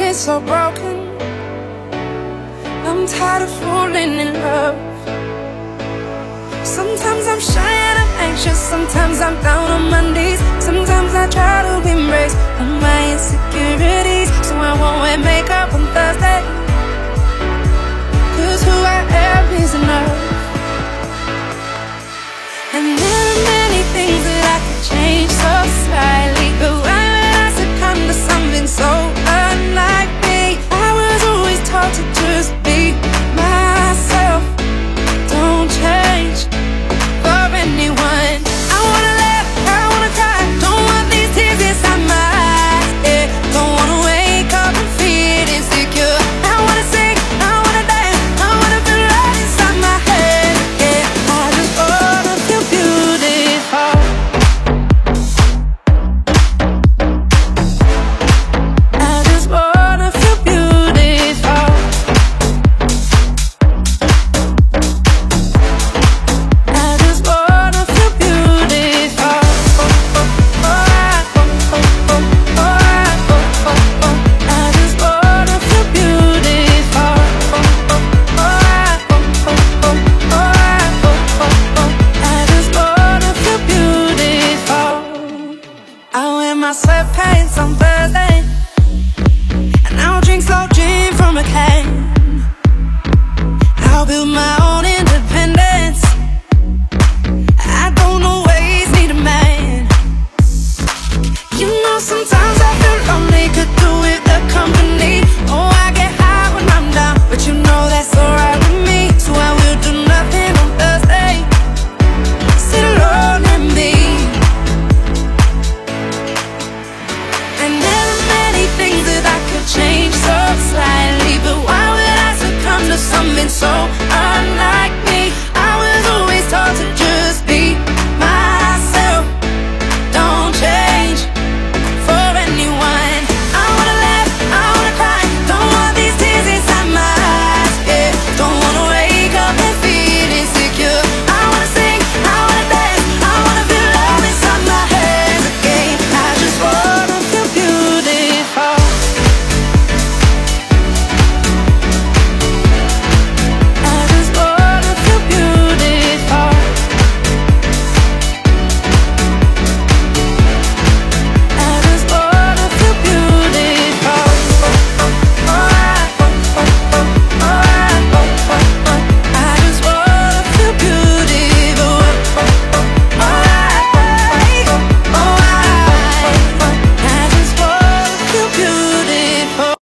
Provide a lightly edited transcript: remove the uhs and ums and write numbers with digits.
feeling so broken. I'm tired of falling in love. Sometimes I'm shy and I'm anxious, sometimes I'm down on my knees. Sometimes I try to embrace all my insecurities, so I won't wear makeup on Thursday, 'cause who I am is enough.